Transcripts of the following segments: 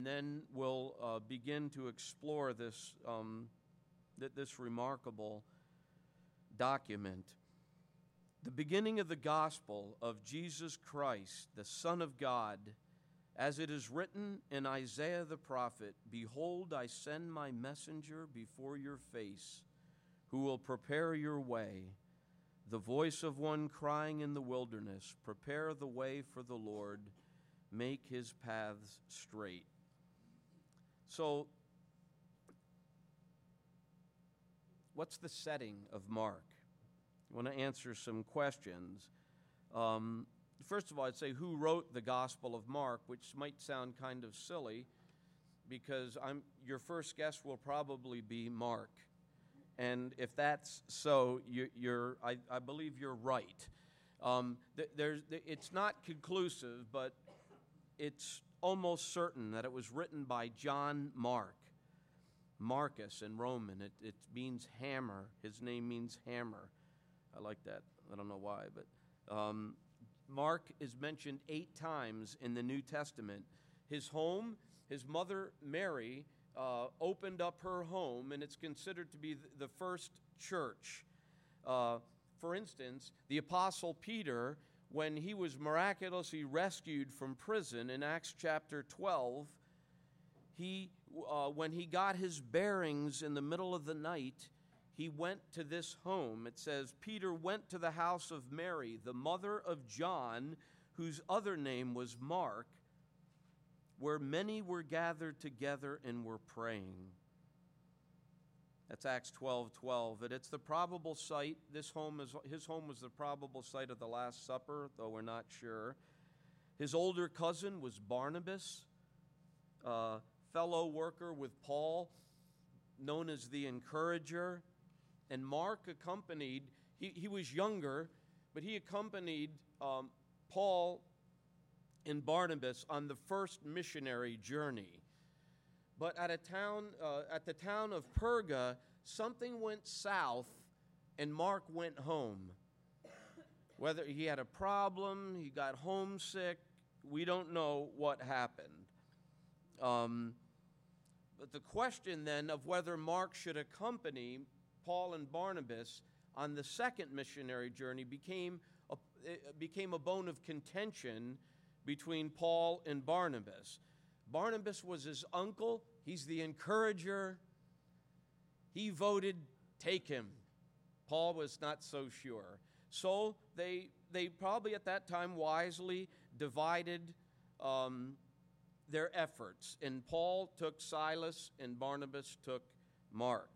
And then we'll begin to explore this remarkable document. The beginning of the gospel of Jesus Christ, the Son of God, as it is written in Isaiah the prophet, "Behold, I send my messenger before your face, who will prepare your way. The voice of one crying in the wilderness, prepare the way for the Lord, make his paths straight." So, what's the setting of Mark? I want to answer some questions. First of all, I'd say who wrote the Gospel of Mark, which might sound kind of silly, because your first guess will probably be Mark. And if that's so, I believe you're right. It's not conclusive, but it's almost certain that it was written by John Mark. Marcus in Roman. It means hammer. His name means hammer. I like that. I don't know why, but Mark is mentioned 8 times in the New Testament. His home, his mother Mary, opened up her home, and it's considered to be the first church. For instance, the Apostle Peter, when he was miraculously rescued from prison in Acts chapter 12, when he got his bearings in the middle of the night, he went to this home. It says, Peter went to the house of Mary, the mother of John, whose other name was Mark, where many were gathered together and were praying. That's Acts 12:12. And it's the probable site. His home was the probable site of the Last Supper, though we're not sure. His older cousin was Barnabas, fellow worker with Paul, known as the Encourager. And Mark accompanied, he was younger, but he accompanied Paul and Barnabas on the first missionary journey. But at the town of Perga, something went south, and Mark went home. Whether he had a problem, he got homesick, we don't know what happened. But the question then of whether Mark should accompany Paul and Barnabas on the second missionary journey became a bone of contention between Paul and Barnabas. Barnabas was his uncle. He's the encourager. He voted, take him. Paul was not so sure. So they probably at that time wisely divided their efforts. And Paul took Silas and Barnabas took Mark.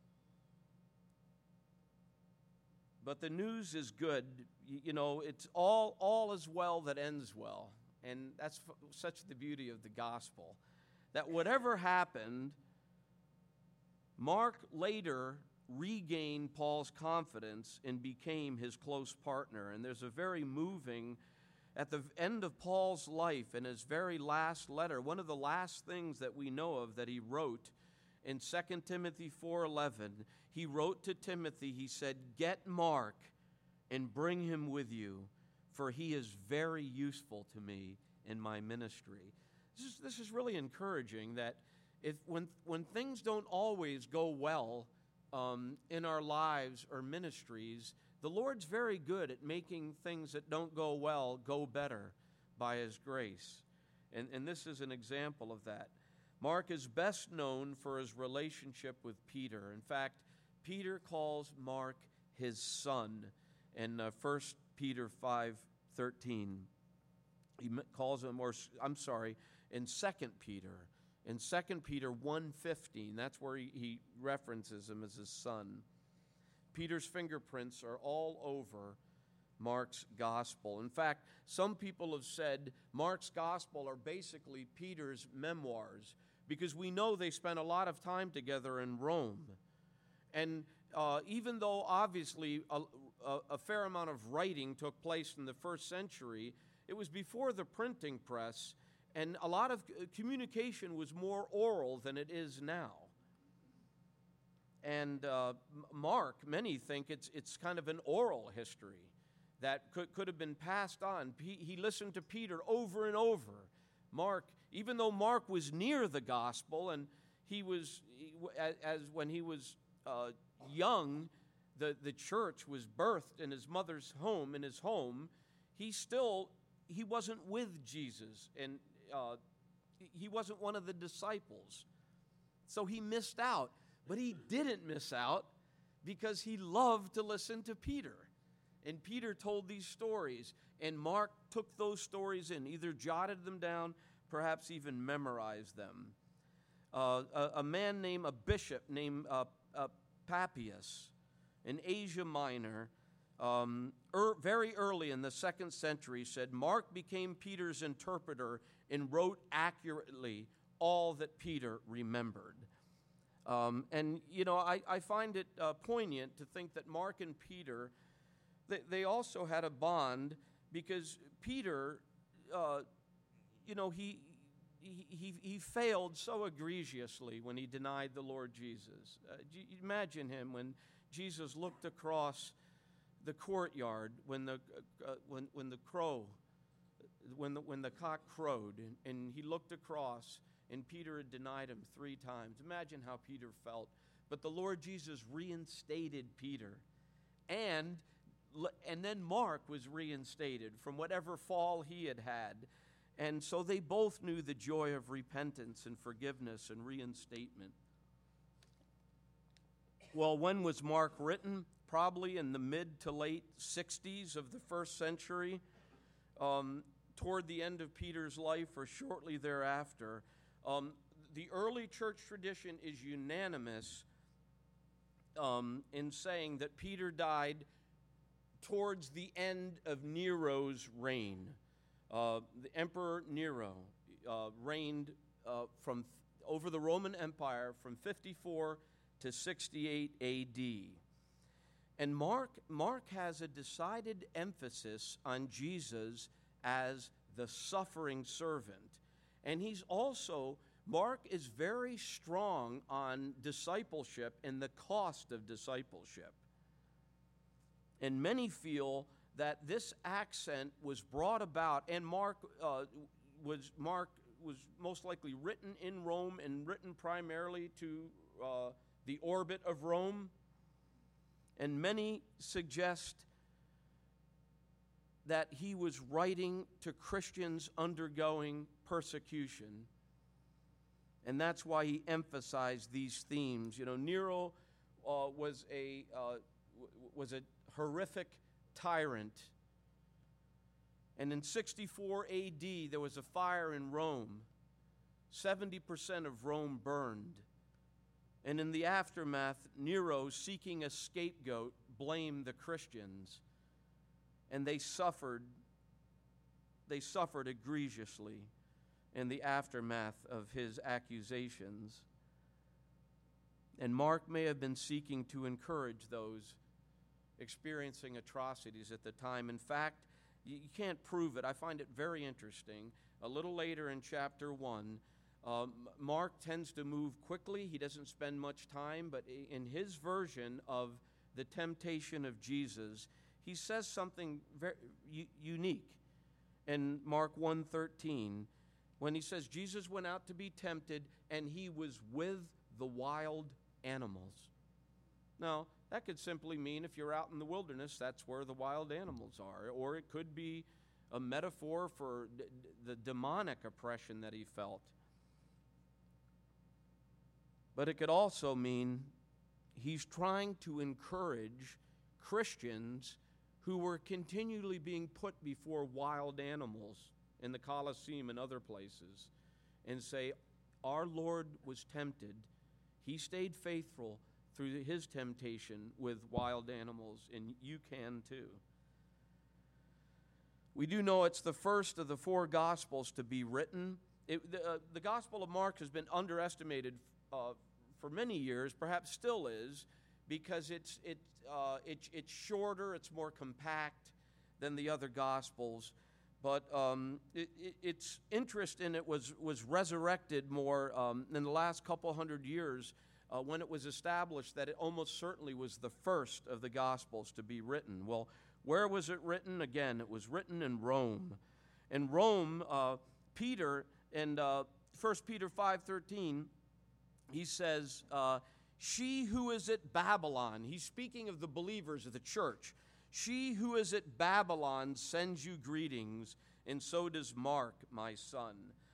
But the news is good. You know, it's all is well that ends well. And that's such the beauty of the gospel. That whatever happened, Mark later regained Paul's confidence and became his close partner. And there's a very moving, at the end of Paul's life, in his very last letter, one of the last things that we know of that he wrote in 2 Timothy 4:11, he wrote to Timothy, he said, "Get Mark and bring him with you, for he is very useful to me in my ministry." This is really encouraging that when things don't always go well in our lives or ministries, the Lord's very good at making things that don't go well go better by His grace. And this is an example of that. Mark is best known for his relationship with Peter. In fact, Peter calls Mark his son in 1 Peter 5:13. He calls him, in 2 Peter. In 2 Peter 1:15, that's where he references him as his son. Peter's fingerprints are all over Mark's gospel. In fact, some people have said Mark's gospel are basically Peter's memoirs, because we know they spent a lot of time together in Rome. And even though obviously a fair amount of writing took place in the first century, it was before the printing press, and a lot of communication was more oral than it is now. And Mark, many think it's kind of an oral history that could have been passed on. He listened to Peter over and over. Mark, Even though Mark was near the gospel, and when he was young, the church was birthed in his mother's home, in his home, he wasn't with Jesus, and he wasn't one of the disciples. So he missed out. But he didn't miss out because he loved to listen to Peter. And Peter told these stories, and Mark took those stories in, either jotted them down, perhaps even memorized them. A bishop named Papias in Asia Minor, very early in the 2nd century, said, Mark became Peter's interpreter and wrote accurately all that Peter remembered. I find it poignant to think that Mark and Peter, they also had a bond, because Peter, he failed so egregiously when he denied the Lord Jesus. Imagine him when Jesus looked across the courtyard when the cock crowed, and he looked across, and Peter had denied him 3 times. Imagine how Peter felt. But the Lord Jesus reinstated Peter, and then Mark was reinstated from whatever fall he had had. And so they both knew the joy of repentance and forgiveness and reinstatement. Well, when was Mark written? Probably in the mid to late 60s of the 1st century, toward the end of Peter's life or shortly thereafter. The early church tradition is unanimous in saying that Peter died towards the end of Nero's reign. The Emperor Nero reigned over the Roman Empire from 54 to 68 A.D. And Mark has a decided emphasis on Jesus as the suffering servant. And Mark is very strong on discipleship and the cost of discipleship. And many feel that this accent was brought about, and Mark was most likely written in Rome and written primarily to the orbit of Rome. And many suggest that he was writing to Christians undergoing persecution. And that's why he emphasized these themes. Nero was a horrific tyrant. And in 64 A.D., there was a fire in Rome. 70% of Rome burned. And in the aftermath, Nero, seeking a scapegoat, blamed the Christians. And they suffered egregiously in the aftermath of his accusations. And Mark may have been seeking to encourage those experiencing atrocities at the time. In fact, you can't prove it. I find it very interesting. A little later in chapter 1, Mark tends to move quickly. He doesn't spend much time, but in his version of the temptation of Jesus, he says something very unique in Mark 1:13, when he says, Jesus went out to be tempted, and he was with the wild animals. Now, that could simply mean if you're out in the wilderness, that's where the wild animals are. Or it could be a metaphor for the demonic oppression that he felt. But it could also mean he's trying to encourage Christians who were continually being put before wild animals in the Colosseum and other places, and say, our Lord was tempted. He stayed faithful through his temptation with wild animals, and you can too. We do know it's the first of the 4 Gospels to be written. The Gospel of Mark has been underestimated for many years, perhaps still is, because it's shorter, it's more compact than the other Gospels. But its interest in it was resurrected more in the last couple hundred years when it was established that it almost certainly was the first of the Gospels to be written. Well, where was it written? Again, it was written in Rome. In Rome, Peter And 1 Peter 5:13, he says, she who is at Babylon, he's speaking of the believers of the church, she who is at Babylon sends you greetings, and so does Mark, my son.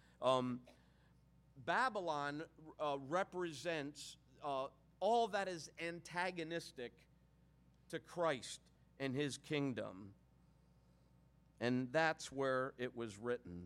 Babylon represents all that is antagonistic to Christ and his kingdom. And that's where it was written.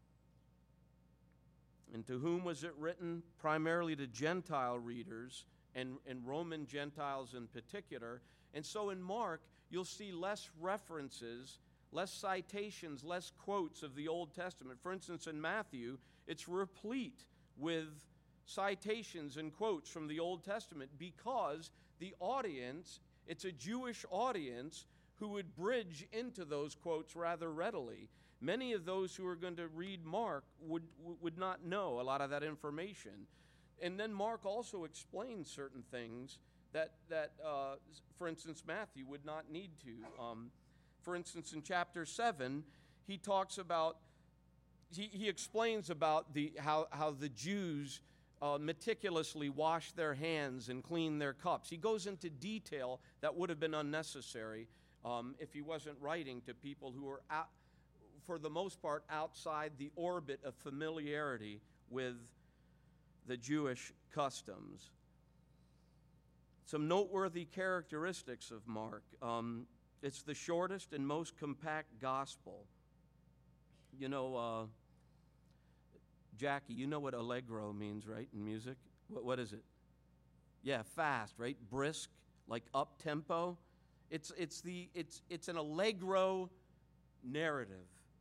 And to whom was it written? Primarily to Gentile readers, and Roman Gentiles in particular. And so in Mark, you'll see less references, less citations, less quotes of the Old Testament. For instance, in Matthew, it's replete with citations and quotes from the Old Testament because the audience, it's a Jewish audience who would bridge into those quotes rather readily. Many of those who are going to read Mark would not know a lot of that information. And then Mark also explains certain things that for instance, Matthew would not need to. For instance, in chapter 7, he talks about, he explains about how the Jews meticulously wash their hands and clean their cups. He goes into detail that would have been unnecessary if he wasn't writing to people who were, for the most part, outside the orbit of familiarity with the Jewish customs. Some noteworthy characteristics of Mark. It's the shortest and most compact gospel. You know, Jackie, you know what allegro means, right, in music? What is it? Yeah, fast, right? Brisk, like up-tempo. It's an allegro narrative.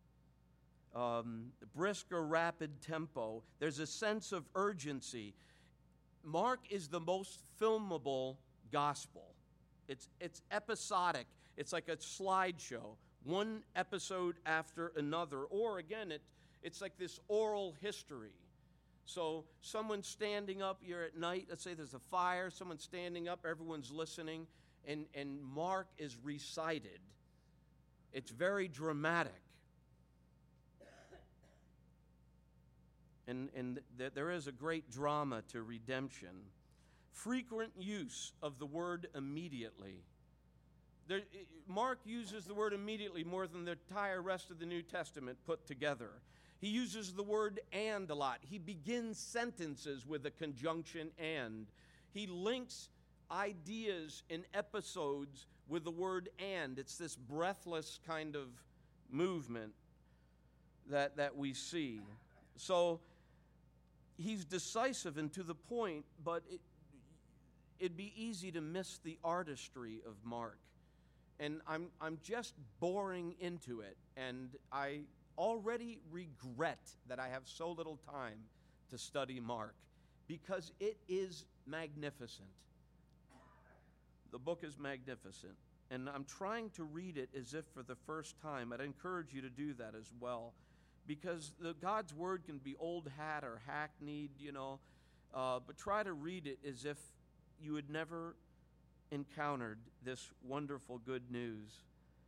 Brisk or rapid tempo. There's a sense of urgency. Mark is the most filmable gospel. It's episodic. It's like a slideshow, one episode after another. Or again, it's like this oral history. So someone's standing up, you're at night, let's say there's a fire, someone's standing up, everyone's listening, and Mark is recited. It's very dramatic. And there is a great drama to redemption. Frequent use of the word immediately. Mark uses the word immediately more than the entire rest of the New Testament put together. He uses the word and a lot. He begins sentences with a conjunction and. He links ideas in episodes with the word and. It's this breathless kind of movement that we see. So he's decisive and to the point, but it'd be easy to miss the artistry of Mark. And I'm just boring into it, and I already regret that I have so little time to study Mark, because it is magnificent. The book is magnificent, and I'm trying to read it as if for the first time. I'd encourage you to do that as well, because God's Word can be old hat or hackneyed, but try to read it as if you had never encountered this wonderful good news.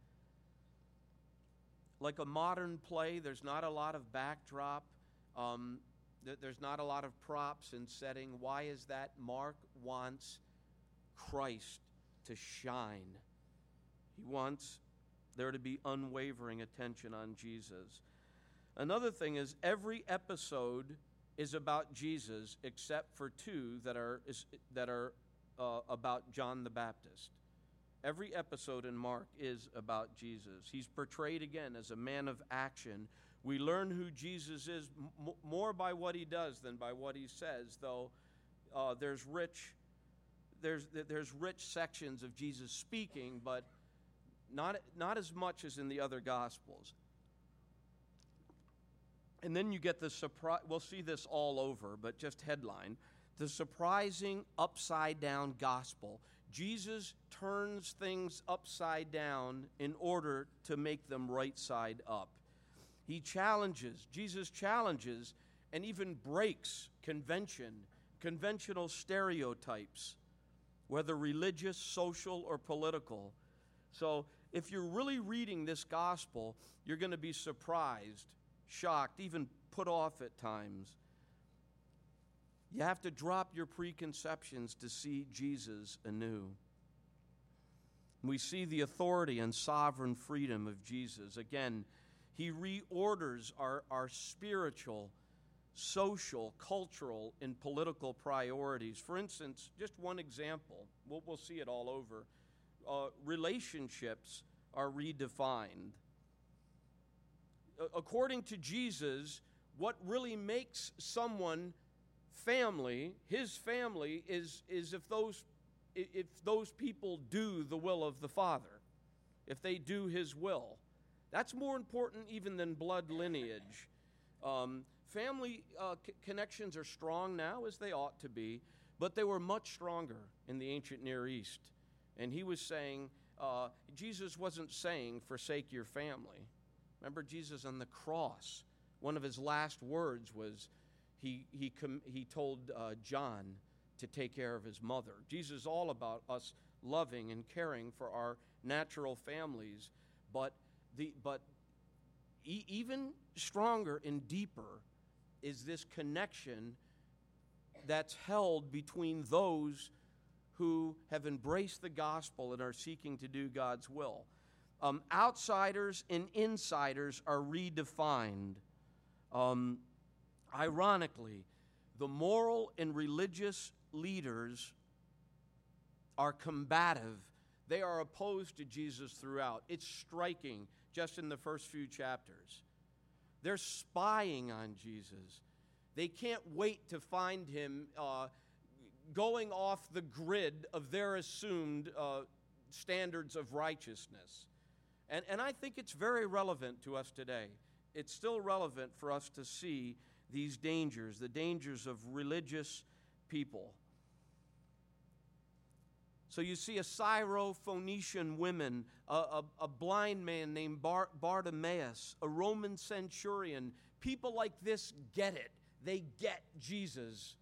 Like a modern play, there's not a lot of backdrop. There's not a lot of props and setting. Why is that? Mark wants Christ to shine. He wants there to be unwavering attention on Jesus. Another thing is every episode is about Jesus except for two that are about John the Baptist. Every episode in Mark is about Jesus. He's portrayed again as a man of action. We learn who Jesus is more by what he does than by what he says, though there's rich sections of Jesus speaking, but not as much as in the other Gospels. And then you get the surprise. We'll see this all over, but just headline. The surprising upside-down gospel. Jesus turns things upside down in order to make them right side up. Jesus challenges and even breaks conventional stereotypes, whether religious, social, or political. So if you're really reading this gospel, you're going to be surprised, shocked, even put off at times. You have to drop your preconceptions to see Jesus anew. We see the authority and sovereign freedom of Jesus. Again, he reorders our spiritual, social, cultural, and political priorities. For instance, just one example, we'll see it all over. Relationships are redefined. According to Jesus, what really makes someone family, his family, is if those people do the will of the Father, if they do his will. That's more important even than blood lineage. Family connections are strong now, as they ought to be, but they were much stronger in the ancient Near East. And he was saying, Jesus wasn't saying, forsake your family. Remember Jesus on the cross, one of his last words was, he told John to take care of his mother. Jesus is all about us loving and caring for our natural families, but even stronger and deeper is this connection that's held between those who have embraced the gospel and are seeking to do God's will. Outsiders and insiders are redefined. Ironically, the moral and religious leaders are combative. They are opposed to Jesus throughout. It's striking just in the first few chapters. They're spying on Jesus. They can't wait to find him going off the grid of their assumed standards of righteousness. And I think it's very relevant to us today. It's still relevant for us to see these dangers, the dangers of religious people. So you see a Syro-Phoenician woman, a blind man named Bartimaeus, a Roman centurion. People like this get it. They get Jesus.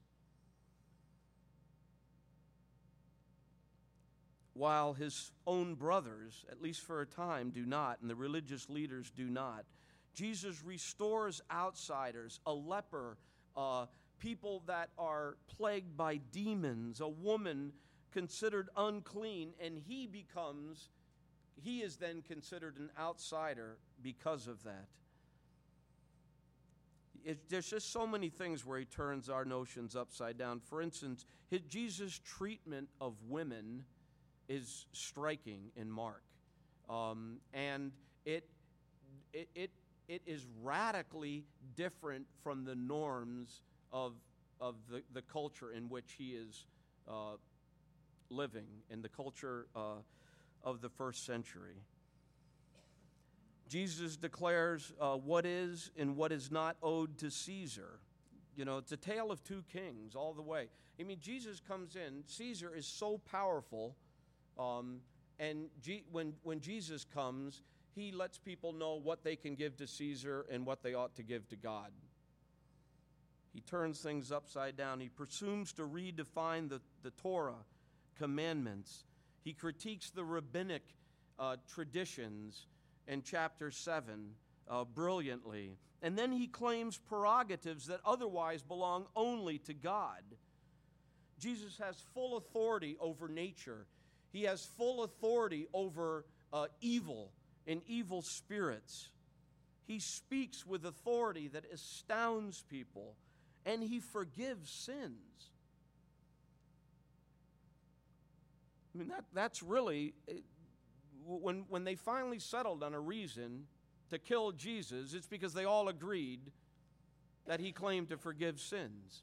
While his own brothers, at least for a time, do not, and the religious leaders do not. Jesus restores outsiders, a leper, people that are plagued by demons, a woman considered unclean, and he is then considered an outsider because of that. There's just so many things where he turns our notions upside down. For instance, Jesus' treatment of women is striking in Mark, and it is radically different from the norms of the culture in which he is living, in the culture of the first century. Jesus declares what is and what is not owed to Caesar. You know, it's a tale of two kings all the way. I mean, Jesus comes in, Caesar is so powerful, and when Jesus comes, he lets people know what they can give to Caesar and what they ought to give to God. He turns things upside down. He presumes to redefine the Torah commandments. He critiques the rabbinic traditions in chapter 7 brilliantly. And then he claims prerogatives that otherwise belong only to God. Jesus has full authority over nature. He has full authority over evil and evil spirits. He speaks with authority that astounds people, and he forgives sins. I mean, that's really, when they finally settled on a reason to kill Jesus, it's because they all agreed that he claimed to forgive sins.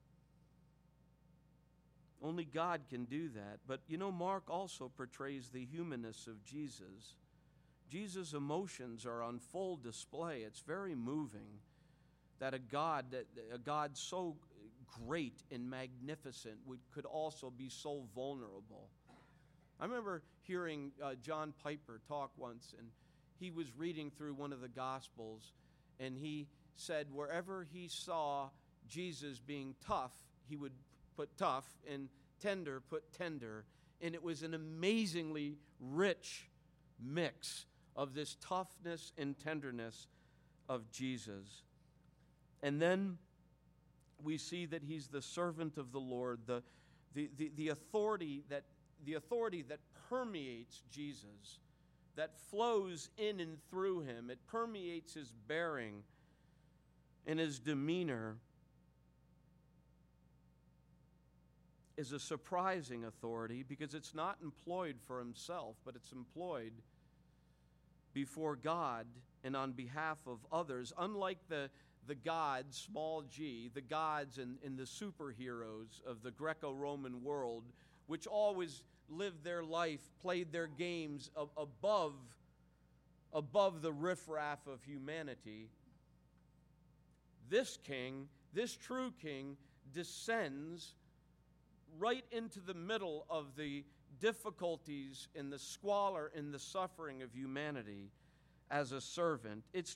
Only God can do that. But you know, Mark also portrays the humanness of Jesus. Jesus' emotions are on full display. It's very moving that a God so great and magnificent could also be so vulnerable. I remember hearing John Piper talk once, and he was reading through one of the Gospels, and he said wherever he saw Jesus being tough, he would put tough, and tender, put tender. And it was an amazingly rich mix of this toughness and tenderness of Jesus. And then we see that he's the servant of the Lord, the authority that permeates Jesus, that flows in and through him. It permeates his bearing and his demeanor, is a surprising authority because it's not employed for himself, but it's employed before God and on behalf of others. Unlike the gods, small g, the gods and the superheroes of the Greco-Roman world, which always lived their life, played their games above the riffraff of humanity, this king, this true king, descends right into the middle of the difficulties and the squalor and the suffering of humanity as a servant. It's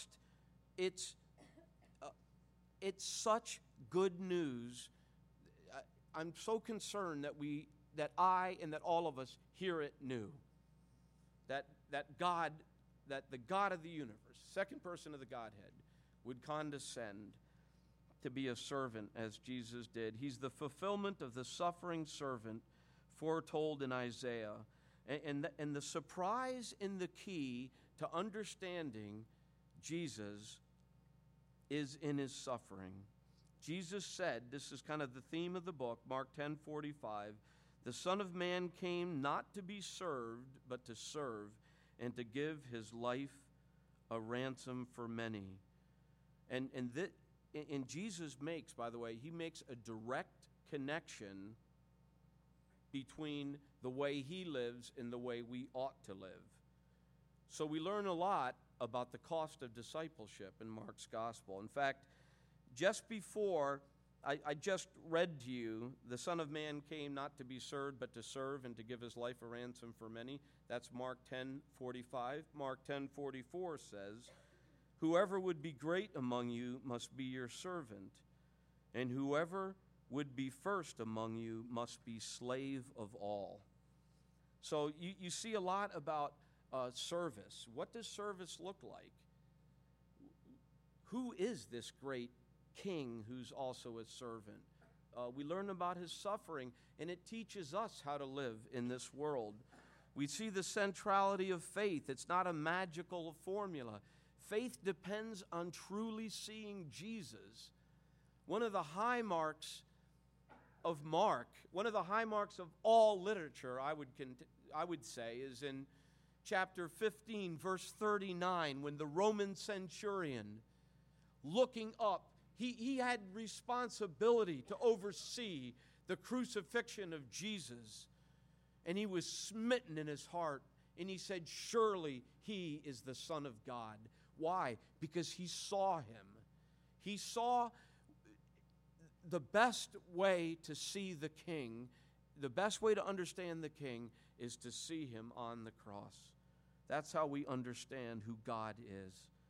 such good news. I'm so concerned that I and that all of us hear it new. That the God of the universe, second person of the Godhead, would condescend to be a servant as Jesus did. He's the fulfillment of the suffering servant foretold in Isaiah. And the surprise in the key to understanding Jesus is in his suffering. Jesus said, this is kind of the theme of the book, Mark 10:45, the Son of Man came not to be served, but to serve, and to give his life a ransom for many. And Jesus makes, by the way, he makes a direct connection between the way he lives and the way we ought to live. So we learn a lot about the cost of discipleship in Mark's gospel. In fact, just before I just read to you, the Son of Man came not to be served, but to serve and to give his life a ransom for many. That's Mark 10:45. Mark 10:44 says, whoever would be great among you must be your servant, and whoever would be first among you must be slave of all. So you see a lot about service. What does service look like? Who is this great king who's also a servant? We learn about his suffering, and it teaches us how to live in this world. We see the centrality of faith. It's not a magical formula. Faith depends on truly seeing Jesus. One of the high marks of Mark, one of the high marks of all literature, I would say, is in chapter 15, verse 39, when the Roman centurion, looking up, he had responsibility to oversee the crucifixion of Jesus, and he was smitten in his heart, and he said, surely he is the Son of God. Why? Because he saw him. He saw the best way to see the king, the best way to understand the king is to see him on the cross. That's how we understand who God is.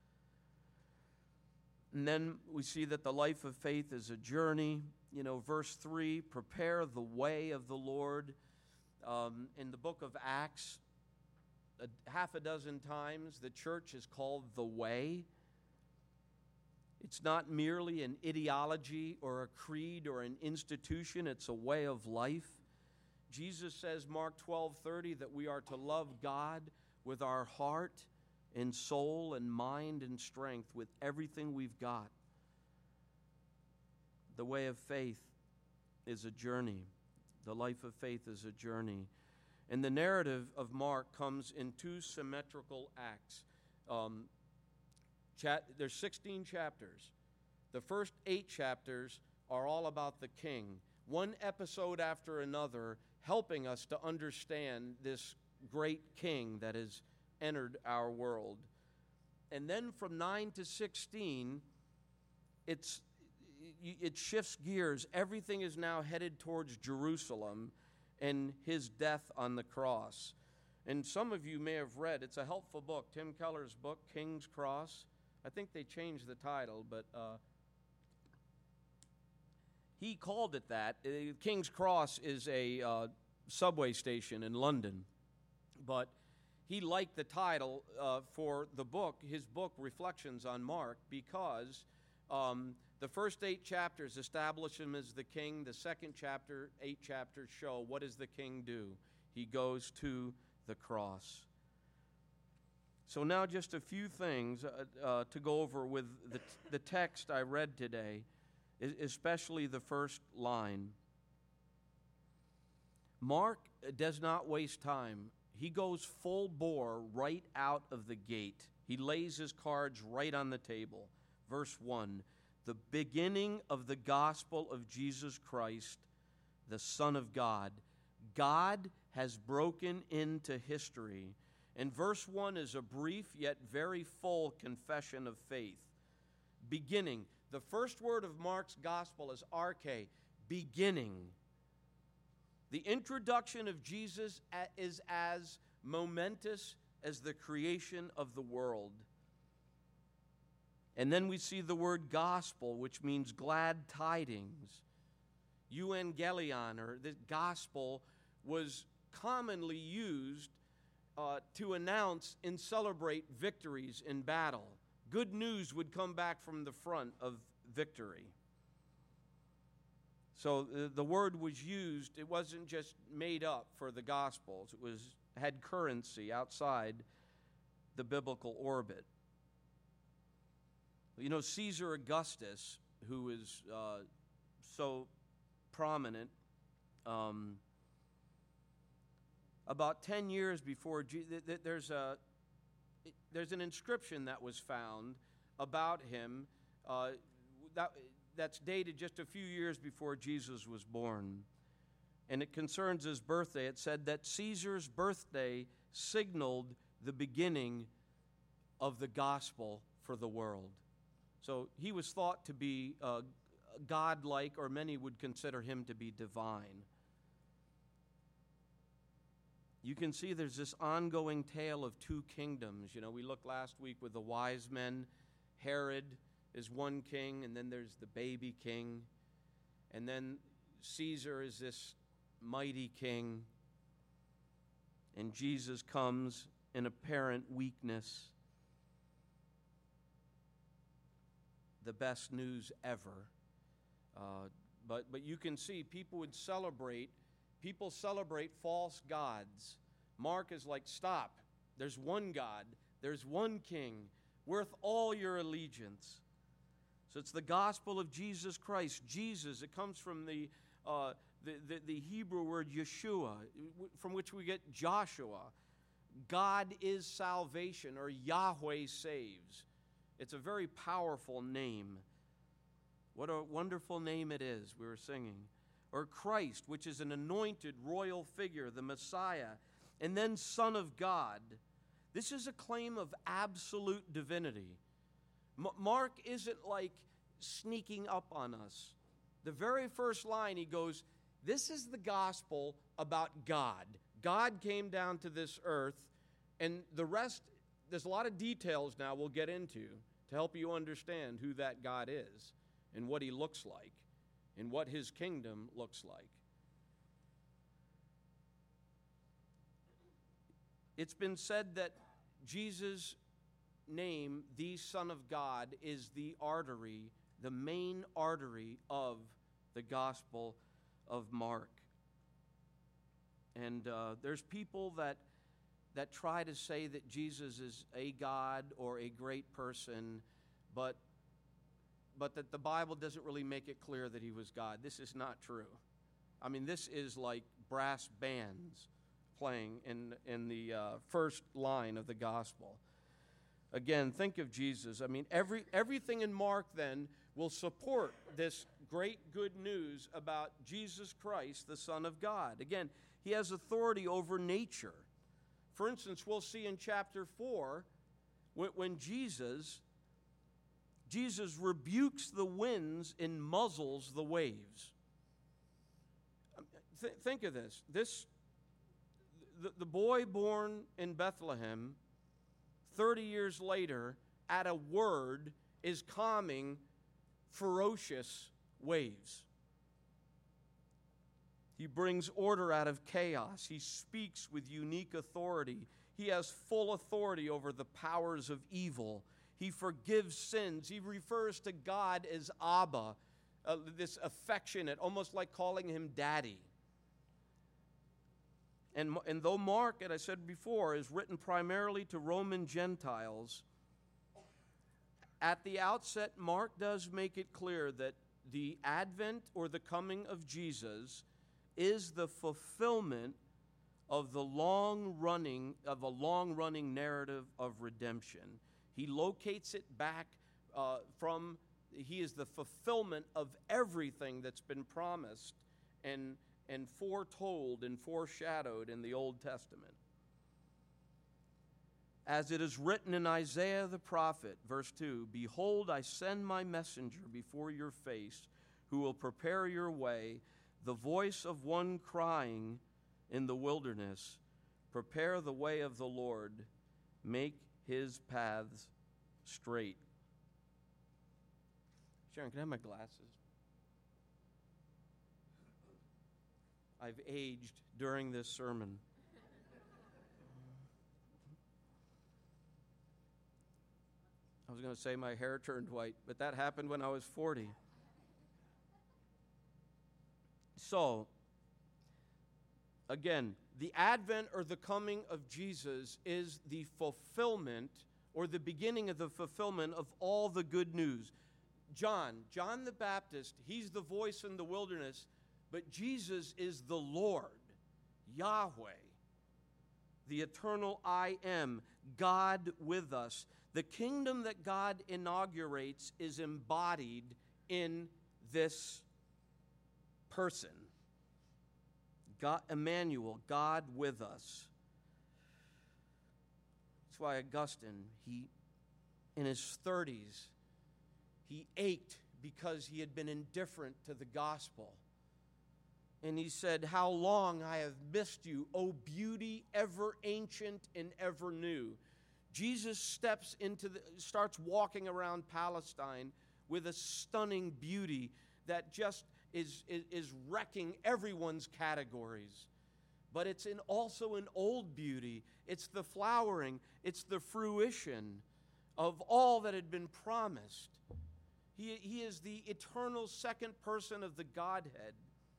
And then we see that the life of faith is a journey. Verse 3, prepare the way of the Lord. In the book of Acts, half a dozen times, the church is called the way. It's not merely an ideology or a creed or an institution. It's a way of life. Jesus says, Mark 12:30, that we are to love God with our heart and soul and mind and strength, with everything we've got. The way of faith is a journey. The life of faith is a journey. And the narrative of Mark comes in two symmetrical acts. There's 16 chapters. The first 8 chapters are all about the king, one episode after another, helping us to understand this great king that has entered our world. And then from 9 to 16, it shifts gears. Everything is now headed towards Jerusalem and his death on the cross. And some of you may have read, it's a helpful book, Tim Keller's book, King's Cross. I think they changed the title, but he called it that. King's Cross is a subway station in London, but he liked the title for the book, his book, Reflections on Mark, because The first 8 chapters establish him as the king. The second chapter, 8 chapters, show what does the king do? He goes to the cross. So now just a few things to go over with the text I read today, especially the first line. Mark does not waste time. He goes full bore right out of the gate. He lays his cards right on the table. Verse 1, the beginning of the gospel of Jesus Christ, the Son of God. God has broken into history. And verse 1 is a brief yet very full confession of faith. Beginning. The first word of Mark's gospel is arche, beginning. The introduction of Jesus is as momentous as the creation of the world. And then we see the word gospel, which means glad tidings. Euangelion, or the gospel, was commonly used to announce and celebrate victories in battle. Good news would come back from the front of victory. So the word was used, it wasn't just made up for the Gospels. It had currency outside the biblical orbit. You know, Caesar Augustus, who is so prominent, about 10 years before there's an inscription that was found about him that's dated just a few years before Jesus was born. And it concerns his birthday. It said that Caesar's birthday signaled the beginning of the gospel for the world. So he was thought to be godlike, or many would consider him to be divine. You can see there's this ongoing tale of two kingdoms. You know, we looked last week with the wise men. Herod is one king, and then there's the baby king. And then Caesar is this mighty king. And Jesus comes in apparent weakness. The best news ever. But you can see people celebrate false gods. Mark is like, stop. There's one God. There's one king worth all your allegiance. So it's the gospel of Jesus Christ. Jesus, it comes from the Hebrew word Yeshua, from which we get Joshua. God is salvation, or Yahweh saves. It's a very powerful name. What a wonderful name it is, we were singing. Or Christ, which is an anointed royal figure, the Messiah, and then Son of God. This is a claim of absolute divinity. Mark isn't like sneaking up on us. The very first line he goes, this is the gospel about God. God came down to this earth, and the rest, there's a lot of details now we'll get into to help you understand who that God is and what he looks like and what his kingdom looks like. It's been said that Jesus' name, the Son of God, is the artery, the main artery of the Gospel of Mark. And there's people that try to say that Jesus is a God or a great person, but that the Bible doesn't really make it clear that he was God. This is not true. I mean, this is like brass bands playing in the first line of the gospel. Again, think of Jesus. I mean, everything in Mark then will support this great good news about Jesus Christ, the Son of God. Again, he has authority over nature. For instance, we'll see in chapter 4 when Jesus rebukes the winds and muzzles the waves. Think of this. The boy born in Bethlehem, 30 years later, at a word, is calming ferocious waves. He brings order out of chaos. He speaks with unique authority. He has full authority over the powers of evil. He forgives sins. He refers to God as Abba, this affectionate, almost like calling him daddy. And though Mark, as I said before, is written primarily to Roman Gentiles, at the outset, Mark does make it clear that the advent or the coming of Jesus is the fulfillment of a long-running narrative of redemption. He locates it back he is the fulfillment of everything that's been promised and foretold and foreshadowed in the Old Testament. As it is written in Isaiah the prophet, verse 2, "Behold, I send my messenger before your face, who will prepare your way, the voice of one crying in the wilderness, prepare the way of the Lord, make his paths straight." Sharon, can I have my glasses? I've aged during this sermon. I was going to say my hair turned white, but that happened when I was 40. So, again, the advent or the coming of Jesus is the fulfillment or the beginning of the fulfillment of all the good news. John the Baptist, he's the voice in the wilderness, but Jesus is the Lord, Yahweh, the eternal I am, God with us. The kingdom that God inaugurates is embodied in this person. God, Emmanuel, God with us. That's why Augustine, in his 30s, he ached because he had been indifferent to the gospel. And he said, "How long I have missed you, O beauty ever ancient and ever new." Jesus starts walking around Palestine with a stunning beauty that just is wrecking everyone's categories. But it's also an old beauty. It's the flowering, it's the fruition of all that had been promised. He is the eternal second person of the Godhead.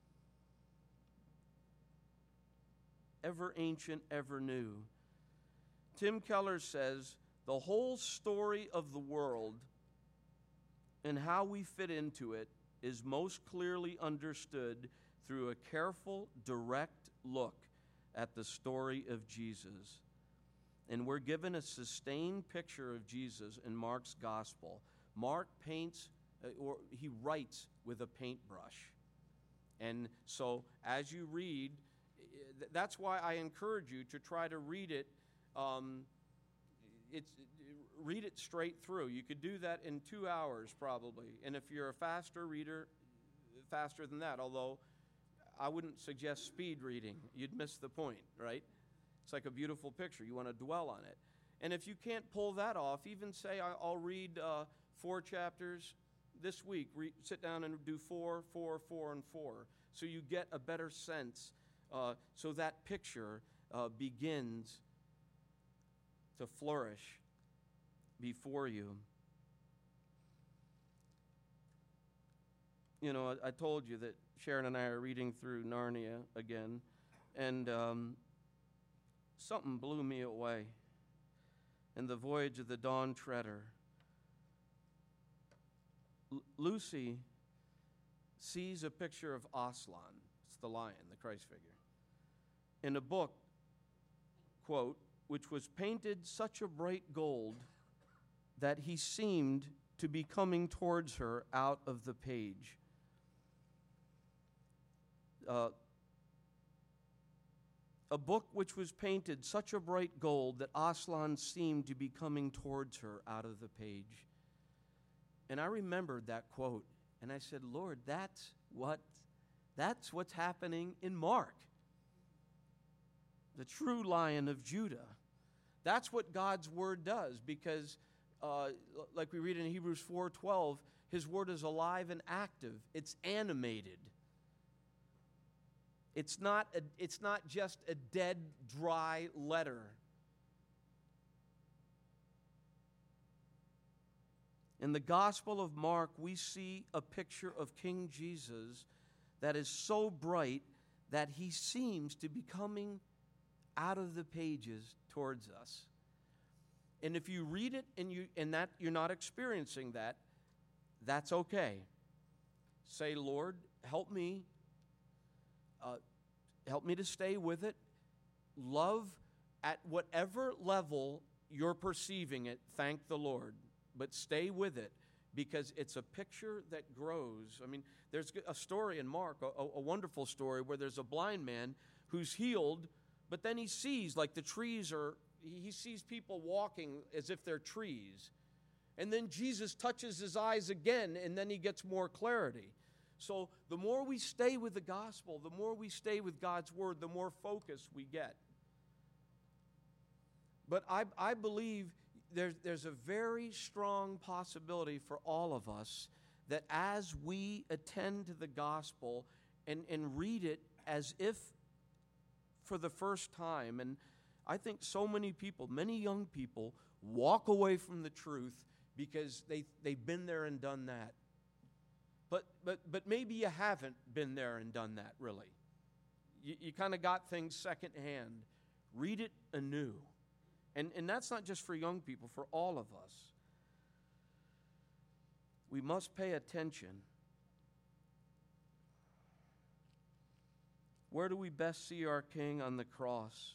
Ever ancient, ever new. Tim Keller says, the whole story of the world and how we fit into it is most clearly understood through a careful, direct look at the story of Jesus. And we're given a sustained picture of Jesus in Mark's gospel. Mark paints, or he writes with a paintbrush. And so as you read, that's why I encourage you to try to read it. Read it straight through. You could do that in 2 hours probably. And if you're a faster reader, faster than that. Although I wouldn't suggest speed reading. You'd miss the point, right? It's like a beautiful picture. You want to dwell on it. And if you can't pull that off, even say I'll read 4 chapters this week. Sit down and do 4, 4, 4, and 4. So you get a better sense. So that picture begins to flourish before you. You know, I told you that Sharon and I are reading through Narnia again, and something blew me away. In The Voyage of the Dawn Treader, Lucy sees a picture of Aslan. It's the lion, the Christ figure. In a book, quote, which was painted such a bright gold that he seemed to be coming towards her out of the page. A book which was painted such a bright gold that Aslan seemed to be coming towards her out of the page. And I remembered that quote, and I said, Lord, that's what's happening in Mark. The true Lion of Judah. That's what God's word does, because like we read in Hebrews 4:12, his word is alive and active. It's animated. It's not just a dead, dry letter. In the Gospel of Mark, we see a picture of King Jesus that is so bright that he seems to be coming out of the pages towards us. And if you read it and that you're not experiencing that, that's okay. Say, Lord, help me to stay with it. Love at whatever level you're perceiving it, thank the Lord. But stay with it, because it's a picture that grows. I mean, there's a story in Mark, a wonderful story, where there's a blind man who's healed, but then he sees, like the trees he sees people walking as if they're trees. And then Jesus touches his eyes again, and then he gets more clarity. So the more we stay with the gospel, the more we stay with God's word, the more focus we get. But I believe there's a very strong possibility for all of us that as we attend to the gospel and read it as if for the first time, and I think so many people, many young people, walk away from the truth because they've been there and done that. But maybe you haven't been there and done that, really. You kind of got things secondhand. Read it anew. And that's not just for young people, for all of us. We must pay attention. Where do we best see our King? On the cross?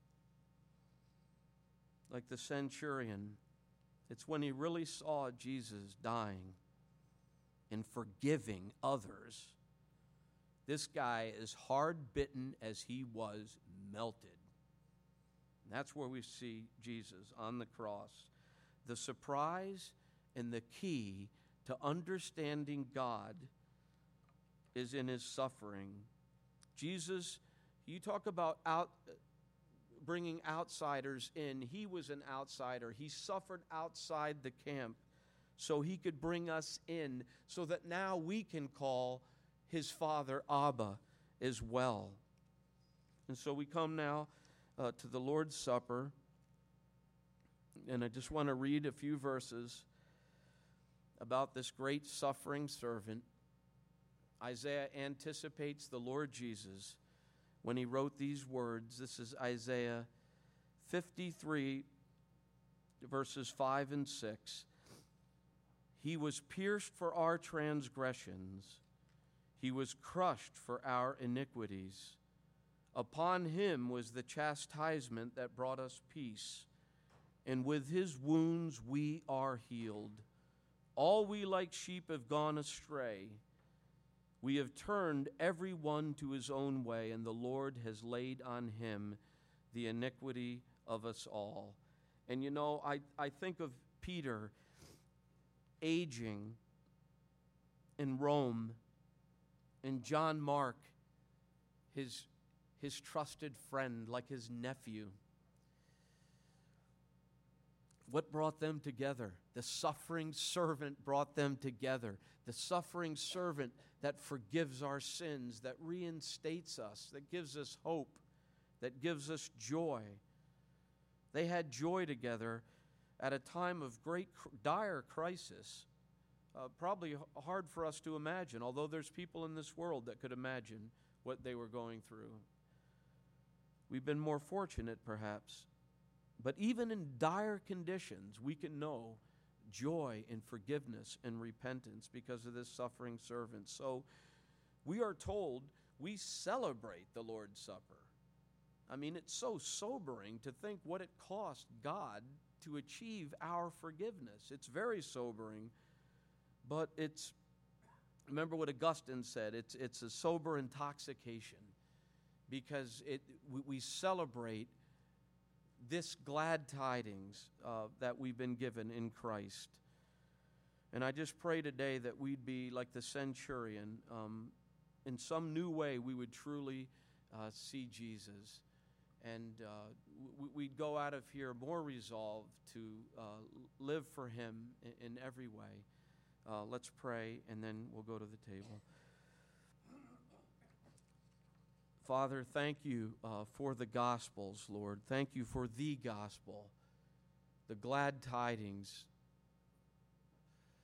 Like the centurion, it's when he really saw Jesus dying and forgiving others. This guy, as hard-bitten as he was, melted. And that's where we see Jesus on the cross. The surprise and the key to understanding God is in his suffering. Jesus, you talk about bringing outsiders in. He was an outsider. He suffered outside the camp so he could bring us in, so that now we can call his Father Abba as well. And so we come now to the Lord's Supper, and I just want to read a few verses about this great suffering servant. Isaiah anticipates the Lord Jesus when he wrote these words. This is Isaiah 53, verses 5 and 6. He was pierced for our transgressions. He was crushed for our iniquities. Upon him was the chastisement that brought us peace, and with his wounds we are healed. All we like sheep have gone astray. We have turned every one to his own way, and the Lord has laid on him the iniquity of us all. And you know, I think of Peter aging in Rome, and John Mark, his trusted friend, like his nephew. What brought them together? The suffering servant brought them together. The suffering servant that forgives our sins, that reinstates us, that gives us hope, that gives us joy. They had joy together at a time of great dire crisis. Probably hard for us to imagine, although there's people in this world that could imagine what they were going through. We've been more fortunate, perhaps. But even in dire conditions, we can know joy and forgiveness and repentance because of this suffering servant. So we are told we celebrate the Lord's Supper. I mean, it's so sobering to think what it cost God to achieve our forgiveness. It's very sobering, but remember what Augustine said, it's a sober intoxication, because we celebrate this glad tidings that we've been given in Christ. And I just pray today that we'd be like the centurion. In some new way, we would truly see Jesus. And we'd go out of here more resolved to live for him in every way. Let's pray, and then we'll go to the table. Father, thank you for the Gospels, Lord. Thank you for the gospel, the glad tidings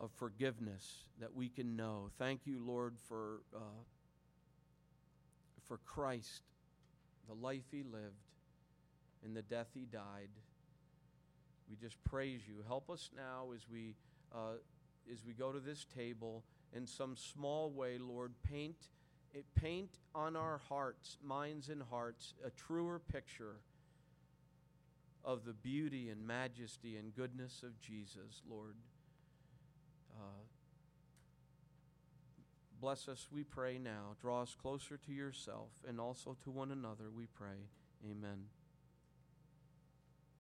of forgiveness that we can know. Thank you, Lord, for Christ, the life He lived, and the death He died. We just praise you. Help us now as we go to this table in some small way, Lord. Paint on our hearts, minds and hearts, a truer picture of the beauty and majesty and goodness of Jesus, Lord. Bless us, we pray now. Draw us closer to yourself and also to one another, we pray. Amen.